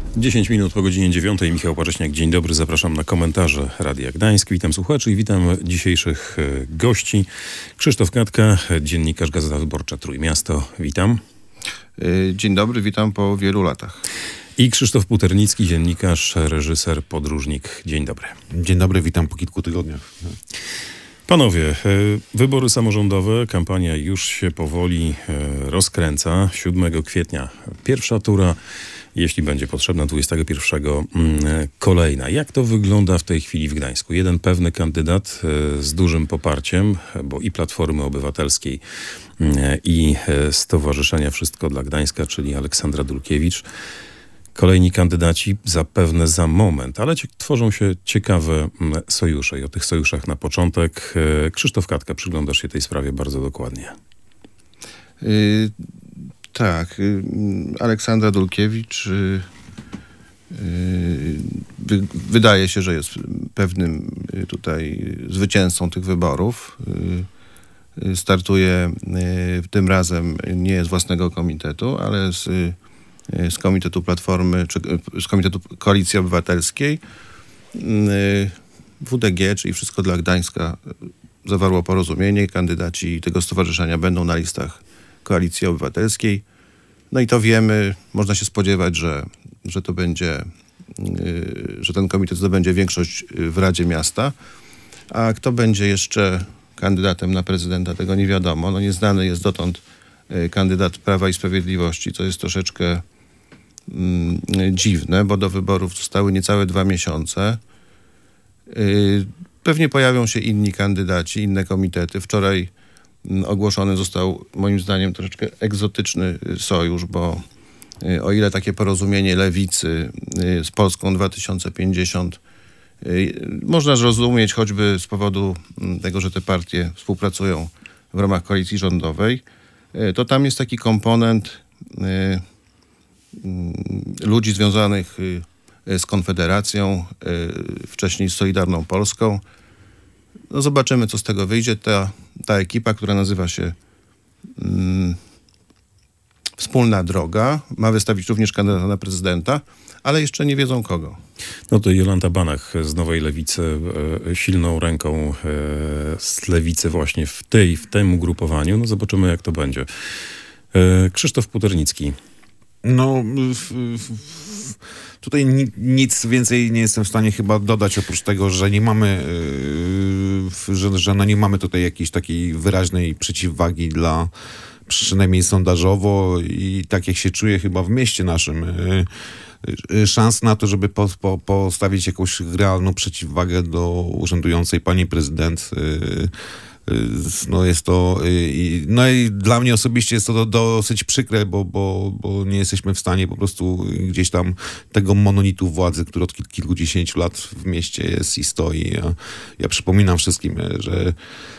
10 minut po godzinie 9. Michał Parześniak, dzień dobry. Zapraszam na komentarze Radia Gdańsk. Witam słuchaczy i witam dzisiejszych gości. Krzysztof Katka, dziennikarz Gazeta Wyborcza Trójmiasto. Witam. Dzień dobry, witam po wielu latach. I Krzysztof Puternicki, dziennikarz, reżyser, podróżnik. Dzień dobry. Dzień dobry, witam po kilku tygodniach. Panowie, wybory samorządowe, kampania już się powoli rozkręca. 7 kwietnia pierwsza tura, jeśli będzie potrzebna, 21 kolejna. Jak to wygląda w tej chwili w Gdańsku? Jeden pewny kandydat z dużym poparciem, bo i Platformy Obywatelskiej, i Stowarzyszenia Wszystko dla Gdańska, czyli Aleksandra Dulkiewicz. Kolejni kandydaci zapewne za moment, ale tworzą się ciekawe sojusze i o tych sojuszach na początek. Krzysztof Katka, przyglądasz się tej sprawie bardzo dokładnie. Tak, Aleksandra Dulkiewicz wydaje się, że jest pewnym tutaj zwycięzcą tych wyborów. Startuje tym razem nie z własnego komitetu, ale z Komitetu Platformy, czy z Komitetu Koalicji Obywatelskiej. WDG, czyli Wszystko dla Gdańska, zawarło porozumienie. Kandydaci tego stowarzyszenia będą na listach Koalicji Obywatelskiej. No i to wiemy, można się spodziewać, że to będzie, że ten komitet zdobędzie większość w Radzie Miasta. A kto będzie jeszcze kandydatem na prezydenta, tego nie wiadomo. No nieznany jest dotąd kandydat Prawa i Sprawiedliwości, co jest troszeczkę dziwne, bo do wyborów zostały niecałe 2 miesiące. Pewnie pojawią się inni kandydaci, inne komitety. Wczoraj ogłoszony został, moim zdaniem, troszeczkę egzotyczny sojusz, bo o ile takie porozumienie Lewicy z Polską 2050 można zrozumieć choćby z powodu tego, że te partie współpracują w ramach koalicji rządowej, to tam jest taki komponent ludzi związanych z Konfederacją, wcześniej z Solidarną Polską. No zobaczymy, co z tego wyjdzie. Ta ekipa, która nazywa się Wspólna Droga, ma wystawić również kandydata na prezydenta, ale jeszcze nie wiedzą kogo. No to Jolanta Banach z Nowej Lewicy, silną ręką z Lewicy właśnie w tym ugrupowaniu. No zobaczymy, jak to będzie. Krzysztof Puternicki. No, tutaj nic więcej nie jestem w stanie chyba dodać, oprócz tego, że nie mamy, że nie mamy tutaj jakiejś takiej wyraźnej przeciwwagi dla, przynajmniej sondażowo i tak jak się czuję chyba w mieście naszym, szans na to, żeby postawić jakąś realną przeciwwagę do urzędującej pani prezydent. No jest to, no i dla mnie osobiście jest to dosyć przykre, bo nie jesteśmy w stanie po prostu gdzieś tam tego monolitu władzy, który od kilkudziesięciu lat w mieście jest i stoi. Ja przypominam wszystkim, że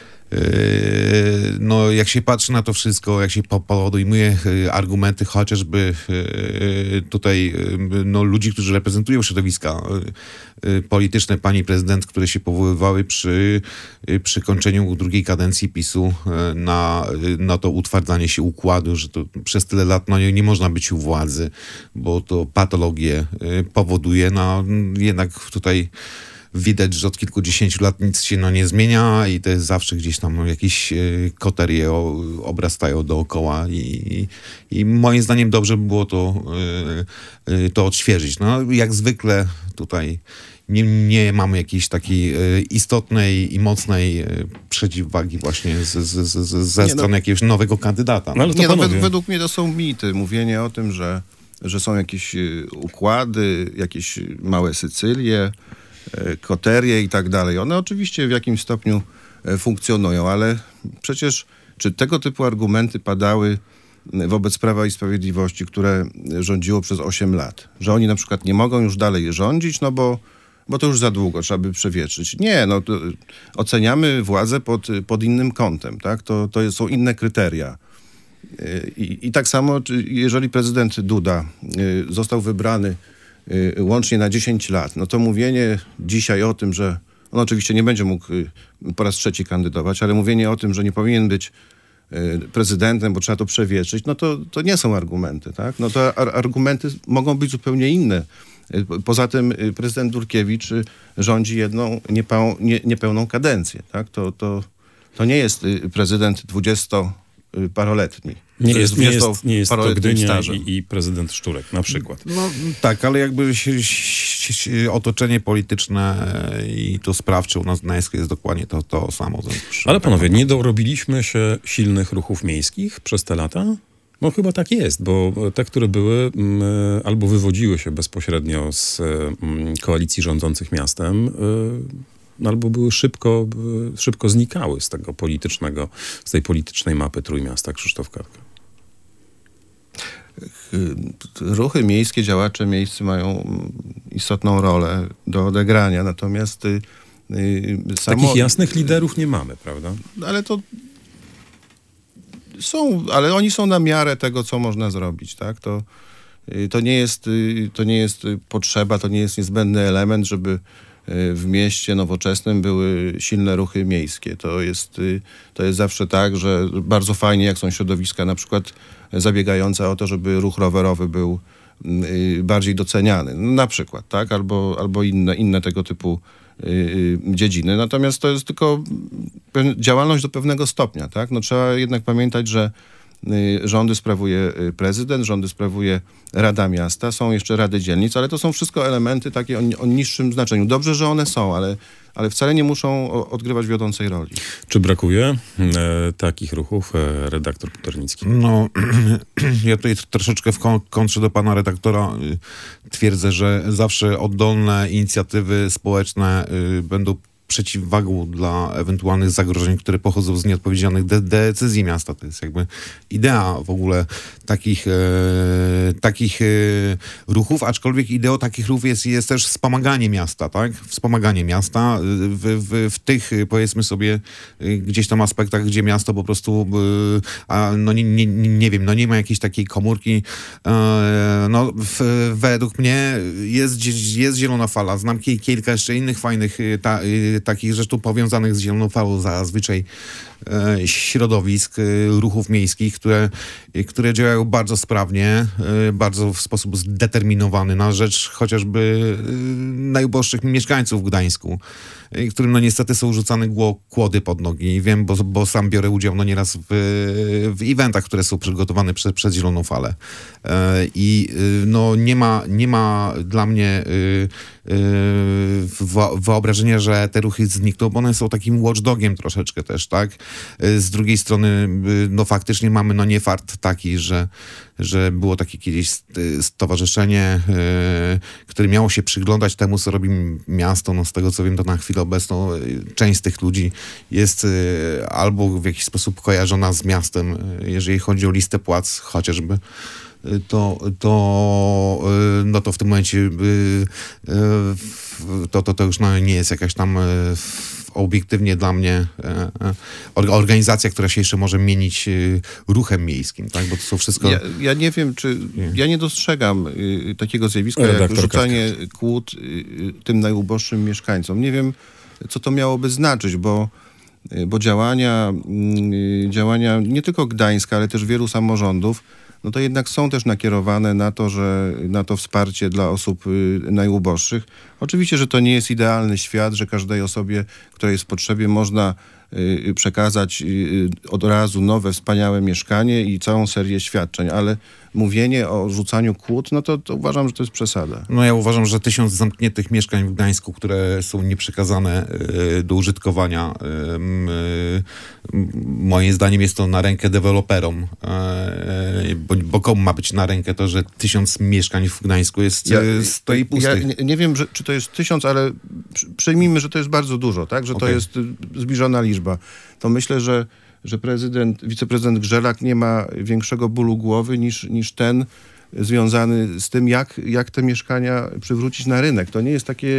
no jak się patrzy na to wszystko, jak się podejmuje argumenty chociażby tutaj no, ludzi, którzy reprezentują środowiska polityczne pani prezydent, które się powoływały przy kończeniu drugiej kadencji PiS-u na to utwardzanie się układu, że to przez tyle lat no, nie można być u władzy, bo to patologię powoduje. No, jednak tutaj widać, że od kilkudziesięciu lat nic się no, nie zmienia i to jest zawsze gdzieś tam jakieś koterie obrastają dookoła i moim zdaniem dobrze by było to odświeżyć. No, jak zwykle tutaj nie mamy jakiejś takiej istotnej i mocnej przeciwwagi właśnie ze strony jakiegoś nowego kandydata. No, ale to według mnie to są mity. Mówienie o tym, że są jakieś układy, jakieś małe Sycylie, koterie i tak dalej. One oczywiście w jakimś stopniu funkcjonują, ale przecież czy tego typu argumenty padały wobec Prawa i Sprawiedliwości, które rządziło przez 8 lat? Że oni na przykład nie mogą już dalej rządzić, no bo to już za długo, trzeba by przewietrzyć. Nie, no oceniamy władzę pod innym kątem, tak? To są inne kryteria. I tak samo, jeżeli prezydent Duda został wybrany łącznie na 10 lat, no to mówienie dzisiaj o tym, że on oczywiście nie będzie mógł po raz trzeci kandydować, ale mówienie o tym, że nie powinien być prezydentem, bo trzeba to przewietrzyć, no to nie są argumenty, tak? No to argumenty mogą być zupełnie inne. Poza tym prezydent Dulkiewicz rządzi jedną niepełną kadencję, tak? To nie jest prezydent 20-paroletni. Nie jest to paroletnim Gdynia stażem. i prezydent Szczurek na przykład. No tak, ale jakby otoczenie polityczne i to sprawcze u nas w Gdańsku jest dokładnie to samo. Ale panowie, nie dorobiliśmy się silnych ruchów miejskich przez te lata? No chyba tak jest, bo te, które były, albo wywodziły się bezpośrednio z koalicji rządzących miastem, albo były szybko znikały z tej politycznej mapy Trójmiasta. Krzysztof Karka. Ruchy miejskie, działacze miejscy mają istotną rolę do odegrania, natomiast Takich jasnych liderów nie mamy, prawda? Ale to ale oni są na miarę tego, co można zrobić, tak? To nie jest potrzeba, to nie jest niezbędny element, żeby w mieście nowoczesnym były silne ruchy miejskie. To jest zawsze tak, że bardzo fajnie, jak są środowiska na przykład zabiegające o to, żeby ruch rowerowy był bardziej doceniany. No, na przykład, tak? Albo inne tego typu dziedziny. Natomiast to jest tylko działalność do pewnego stopnia, tak? No, trzeba jednak pamiętać, że rządy sprawuje prezydent, rządy sprawuje Rada Miasta, są jeszcze rady dzielnic, ale to są wszystko elementy takie o niższym znaczeniu. Dobrze, że one są, ale wcale nie muszą odgrywać wiodącej roli. Czy brakuje takich ruchów, redaktor Puternicki? No, ja tutaj troszeczkę w kontrze do pana redaktora twierdzę, że zawsze oddolne inicjatywy społeczne będą przeciwwagą dla ewentualnych zagrożeń, które pochodzą z nieodpowiedzialnych decyzji miasta. To jest jakby idea w ogóle takich ruchów, aczkolwiek ideą takich ruchów jest też wspomaganie miasta, tak? Wspomaganie miasta w tych, powiedzmy sobie, gdzieś tam aspektach, gdzie miasto po prostu no nie wiem, no nie ma jakiejś takiej komórki. No według mnie jest zielona fala. Znam kilka jeszcze innych fajnych takich zresztą powiązanych z zieloną falą zazwyczaj środowisk, ruchów miejskich, które działają bardzo sprawnie, bardzo w sposób zdeterminowany na rzecz chociażby najuboższych mieszkańców w Gdańsku, którym no niestety są rzucane kłody pod nogi. Wiem, bo sam biorę udział no nieraz w eventach, które są przygotowane przez Zieloną Falę. I no nie ma dla mnie wyobrażenia, że te ruchy znikną, bo one są takim watchdogiem troszeczkę też, tak? Z drugiej strony, no faktycznie mamy no nie fart taki, że było takie kiedyś stowarzyszenie, które miało się przyglądać temu, co robi miasto. No z tego, co wiem, to na chwilę obecną część z tych ludzi jest albo w jakiś sposób kojarzona z miastem, jeżeli chodzi o listę płac chociażby. No to w tym momencie to już no nie jest jakaś tam obiektywnie dla mnie organizacja, która się jeszcze może mienić ruchem miejskim, tak? Bo to są wszystko... Ja nie wiem, ja nie dostrzegam takiego zjawiska jak rzucanie kłód tym najuboższym mieszkańcom. Nie wiem, co to miałoby znaczyć, bo działania nie tylko Gdańska, ale też wielu samorządów, no to jednak są też nakierowane na to wsparcie dla osób najuboższych. Oczywiście, że to nie jest idealny świat, że każdej osobie, której jest w potrzebie, można przekazać od razu nowe, wspaniałe mieszkanie i całą serię świadczeń, ale mówienie o rzucaniu kłód, no to uważam, że to jest przesada. No ja uważam, że 1000 zamkniętych mieszkań w Gdańsku, które są nieprzekazane do użytkowania, moim zdaniem jest to na rękę deweloperom, bo komu ma być na rękę to, że 1000 mieszkań w Gdańsku stoi pustych. Ja nie wiem, czy to jest 1000, ale przyjmijmy, że to jest bardzo dużo, tak? Że to jest zbliżona liczba. To myślę, że wiceprezydent Grzelak nie ma większego bólu głowy niż ten związany z tym, jak te mieszkania przywrócić na rynek. To nie jest takie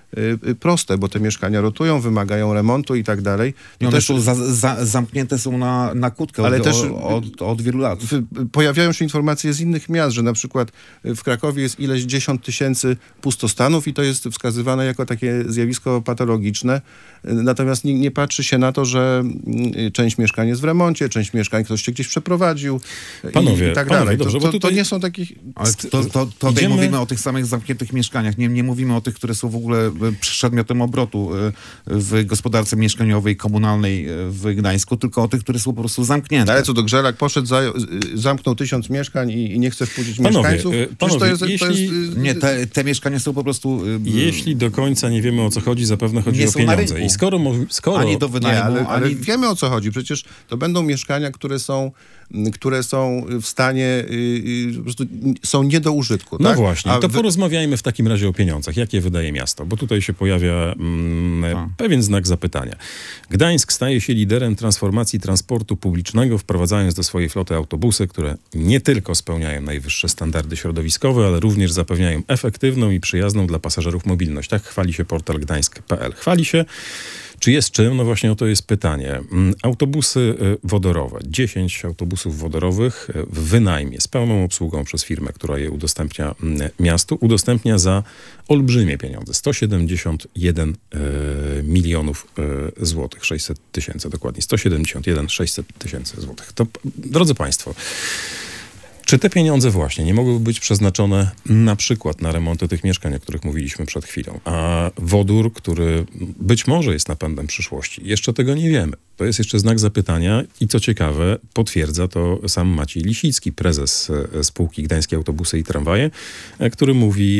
proste, bo te mieszkania rotują, wymagają remontu i tak dalej. One też zamknięte są na kłódkę ale też od wielu lat. Pojawiają się informacje z innych miast, że na przykład w Krakowie jest ileś 10 tysięcy pustostanów i to jest wskazywane jako takie zjawisko patologiczne. Natomiast nie patrzy się na to, że część mieszkań jest w remoncie, część mieszkań ktoś się gdzieś przeprowadził i tak dalej. Dobrze, bo tutaj to nie są takich... Ale tutaj mówimy o tych samych zamkniętych mieszkaniach. Nie mówimy o tych, które są w ogóle przedmiotem obrotu w gospodarce mieszkaniowej, komunalnej w Gdańsku, tylko o tych, które są po prostu zamknięte. Ale co do Grzelak poszedł, zamknął 1000 mieszkań i nie chce wpuścić mieszkańców? Nie, te mieszkania są po prostu... Jeśli do końca nie wiemy, o co chodzi, zapewne chodzi o pieniądze. I skoro ani do wynajmu, ale wiemy, o co chodzi. Przecież to będą mieszkania, które są w stanie, po prostu są nie do użytku. No tak? właśnie, to porozmawiajmy w takim razie o pieniądzach. Jak je wydaje miasto? Bo tutaj się pojawia pewien znak zapytania. Gdańsk staje się liderem transformacji transportu publicznego, wprowadzając do swojej floty autobusy, które nie tylko spełniają najwyższe standardy środowiskowe, ale również zapewniają efektywną i przyjazną dla pasażerów mobilność. Tak chwali się portal gdańsk.pl. Chwali się. Czy jest czym? No właśnie o to jest pytanie. Autobusy wodorowe. 10 autobusów wodorowych w wynajmie z pełną obsługą przez firmę, która je udostępnia miastu. Udostępnia za olbrzymie pieniądze. 171 milionów złotych. 600 tysięcy dokładnie. 171 600 tysięcy złotych. To, drodzy Państwo, czy te pieniądze właśnie nie mogłyby być przeznaczone na przykład na remonty tych mieszkań, o których mówiliśmy przed chwilą? A wodór, który być może jest napędem przyszłości, jeszcze tego nie wiemy. To jest jeszcze znak zapytania i co ciekawe, potwierdza to sam Maciej Lisicki, prezes spółki Gdańskie Autobusy i Tramwaje, który mówi...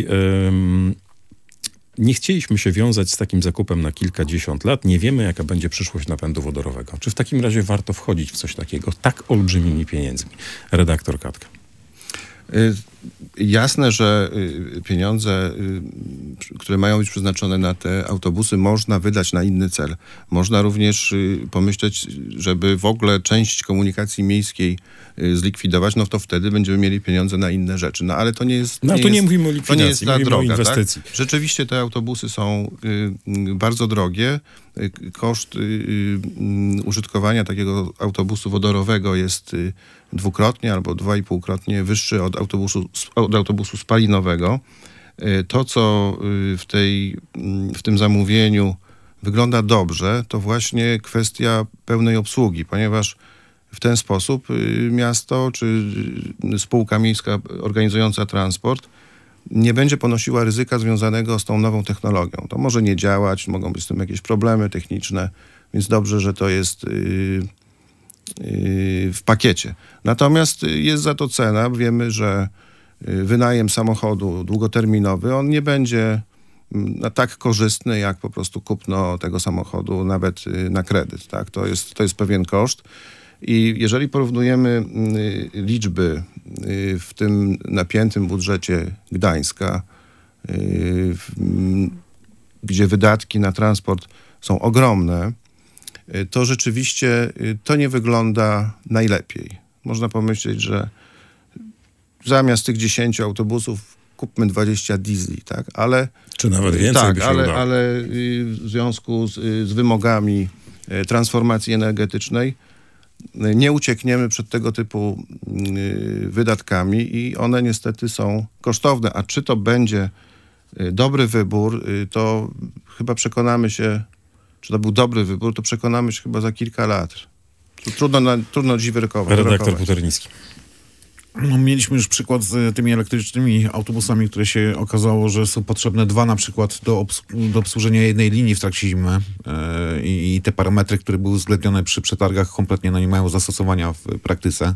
Nie chcieliśmy się wiązać z takim zakupem na kilkadziesiąt lat. Nie wiemy, jaka będzie przyszłość napędu wodorowego. Czy w takim razie warto wchodzić w coś takiego tak olbrzymimi pieniędzmi? Redaktor Katka. Jasne, że pieniądze, które mają być przeznaczone na te autobusy, można wydać na inny cel. Można również pomyśleć, żeby w ogóle część komunikacji miejskiej zlikwidować, no to wtedy będziemy mieli pieniądze na inne rzeczy. No ale to nie jest... nie mówimy o likwidacji, to nie jest mówimy droga, o inwestycji. Tak? Rzeczywiście te autobusy są bardzo drogie. Koszt użytkowania takiego autobusu wodorowego jest dwukrotnie albo 2,5-krotnie wyższy od autobusu spalinowego. To, co w tym zamówieniu wygląda dobrze, to właśnie kwestia pełnej obsługi, ponieważ w ten sposób miasto czy spółka miejska organizująca transport nie będzie ponosiła ryzyka związanego z tą nową technologią. To może nie działać, mogą być z tym jakieś problemy techniczne, więc dobrze, że to jest w pakiecie. Natomiast jest za to cena. Wiemy, że wynajem samochodu długoterminowy, on nie będzie tak korzystny, jak po prostu kupno tego samochodu nawet na kredyt. Tak? To jest pewien koszt. I jeżeli porównujemy liczby w tym napiętym budżecie Gdańska, gdzie wydatki na transport są ogromne, to rzeczywiście to nie wygląda najlepiej. Można pomyśleć, że zamiast tych 10 autobusów kupmy 20 diesli, tak? Ale czy nawet więcej tak, by się udało. Ale w związku z wymogami transformacji energetycznej nie uciekniemy przed tego typu wydatkami i one niestety są kosztowne. A czy to będzie dobry wybór, to chyba przekonamy się, czy to był dobry wybór, to przekonamy się chyba za kilka lat. Trudno dziś wyrokować. Redaktor Puternicki. No, mieliśmy już przykład z tymi elektrycznymi autobusami, które się okazało, że są potrzebne 2 na przykład do obsłużenia jednej linii w trakcie zimy i te parametry, które były uwzględnione przy przetargach, kompletnie nie mają zastosowania w praktyce.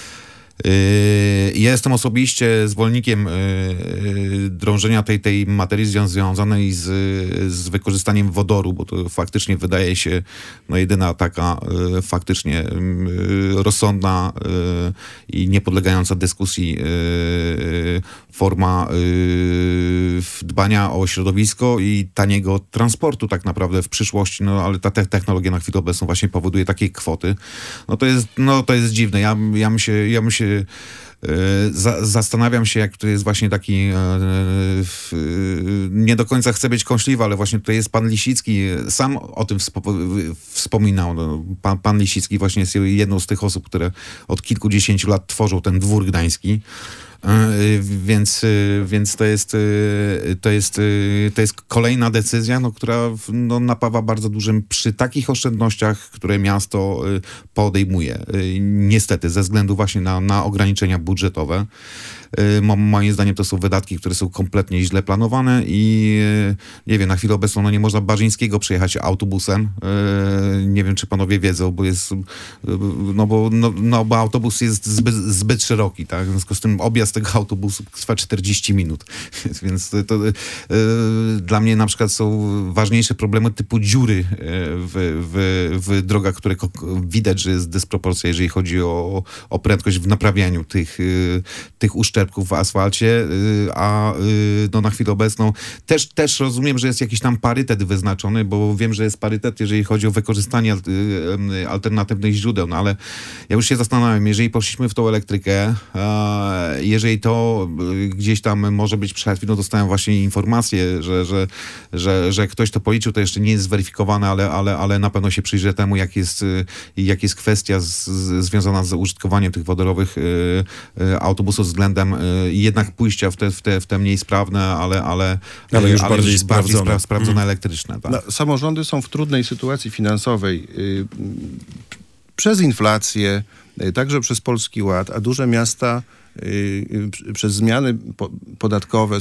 Ja jestem osobiście zwolennikiem drążenia tej materii związanej z wykorzystaniem wodoru, bo to faktycznie wydaje się jedyna taka faktycznie rozsądna i niepodlegająca dyskusji forma dbania o środowisko i taniego transportu tak naprawdę w przyszłości, ale ta technologia na chwilę obecną właśnie powoduje takie kwoty. To jest dziwne. Ja bym się Zastanawiam się, jak to jest właśnie taki, nie do końca chcę być kąśliwy, ale właśnie tutaj jest pan Lisicki, sam o tym wspominał. No, pan Lisicki właśnie jest jedną z tych osób, które od kilkudziesięciu lat tworzą ten dwór gdański. Więc to jest kolejna decyzja, no, która napawa bardzo dużym przy takich oszczędnościach, które miasto podejmuje. Niestety, ze względu właśnie na ograniczenia budżetowe. Moim zdaniem to są wydatki, które są kompletnie źle planowane i nie wiem, na chwilę obecną nie można Barzyńskiego przejechać autobusem. Nie wiem, czy panowie wiedzą, bo jest bo autobus jest zbyt szeroki, tak? W związku z tym objazd tego autobusu trwa 40 minut. Więc to dla mnie na przykład są ważniejsze problemy typu dziury w drogach, które widać, że jest dysproporcja, jeżeli chodzi o prędkość w naprawianiu tych uszczerbków w asfalcie, a na chwilę obecną też rozumiem, że jest jakiś tam parytet wyznaczony, bo wiem, że jest parytet, jeżeli chodzi o wykorzystanie alternatywnych źródeł, no ale ja już się zastanawiam, jeżeli poszliśmy w tą elektrykę, jeżeli to gdzieś tam może być przed chwilą, dostałem właśnie informację, że ktoś to policzył, to jeszcze nie jest zweryfikowane, ale na pewno się przyjrzę temu, jak jest kwestia związana z użytkowaniem tych wodorowych autobusów względem jednak pójścia w te mniej sprawne, ale już bardziej sprawdzone elektryczne. Tak. No, samorządy są w trudnej sytuacji finansowej przez inflację, także przez Polski Ład, a duże miasta przez zmiany podatkowe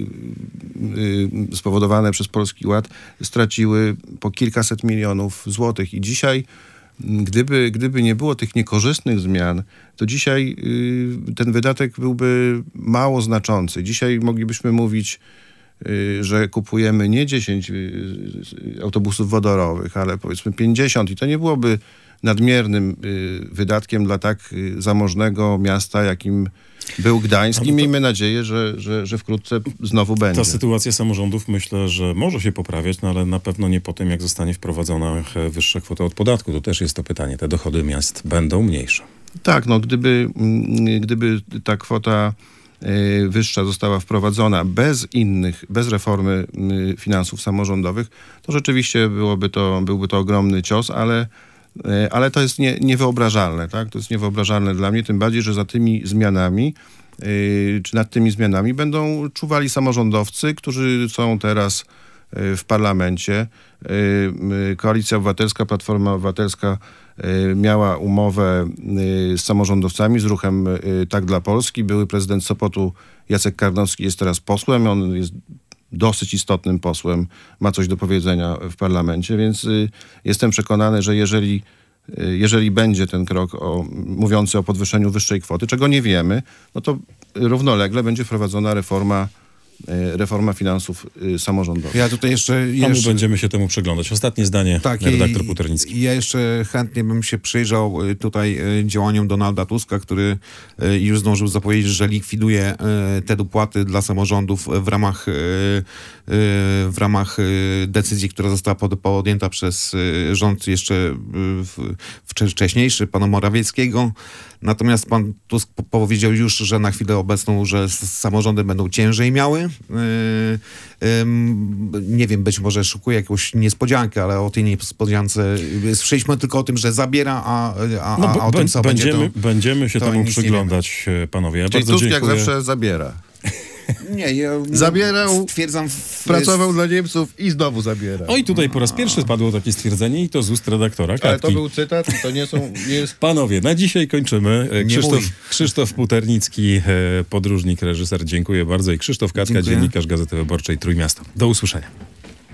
spowodowane przez Polski Ład straciły po kilkaset milionów złotych. I dzisiaj, gdyby nie było tych niekorzystnych zmian, to dzisiaj ten wydatek byłby mało znaczący. Dzisiaj moglibyśmy mówić, że kupujemy nie 10 autobusów wodorowych, ale powiedzmy 50 i to nie byłoby nadmiernym wydatkiem dla tak zamożnego miasta, jakim był Gdańsk i miejmy nadzieję, że wkrótce znowu będzie. Ta sytuacja samorządów myślę, że może się poprawiać, no ale na pewno nie po tym, jak zostanie wprowadzona wyższa kwota od podatku. To też jest to pytanie. Te dochody miast będą mniejsze. Tak, no gdyby ta kwota wyższa została wprowadzona bez reformy finansów samorządowych, to rzeczywiście byłby to ogromny cios, ale to jest niewyobrażalne, tak? To jest niewyobrażalne dla mnie, tym bardziej, że za tymi zmianami, czy nad tymi zmianami będą czuwali samorządowcy, którzy są teraz w parlamencie. Koalicja Obywatelska, Platforma Obywatelska miała umowę z samorządowcami, z ruchem Tak dla Polski. Były prezydent Sopotu Jacek Karnowski jest teraz posłem, on jest dosyć istotnym posłem, ma coś do powiedzenia w parlamencie, więc jestem przekonany, że jeżeli będzie ten krok mówiący o podwyższeniu wyższej kwoty, czego nie wiemy, no to równolegle będzie wprowadzona reforma finansów samorządowych. Ja tutaj jeszcze A my będziemy się temu przyglądać. Ostatnie zdanie, redaktor Puternicki. Ja jeszcze chętnie bym się przyjrzał tutaj działaniom Donalda Tuska, który już zdążył zapowiedzieć, że likwiduje te dopłaty dla samorządów w ramach decyzji, która została podjęta przez rząd jeszcze wcześniejszy, pana Morawieckiego. Natomiast pan Tusk powiedział już, że na chwilę obecną, że samorządy będą ciężej miały. Nie wiem, być może szukuje jakąś niespodziankę, ale o tej niespodziance słyszeliśmy tylko o tym, że zabiera, a o tym, co będziemy się temu przyglądać, panowie. Ja Czyli Tusk jak zawsze zabiera. Nie, ja zabierał, stwierdzam, pracował dla Niemców i znowu zabiera. Oj, tutaj po raz pierwszy padło takie stwierdzenie i to z ust redaktora Katki. Ale to był cytat i to nie jest... Panowie, na dzisiaj kończymy. Krzysztof Puternicki, podróżnik, reżyser, dziękuję bardzo i Krzysztof Katka, dziennikarz Gazety Wyborczej Trójmiasto. Do usłyszenia.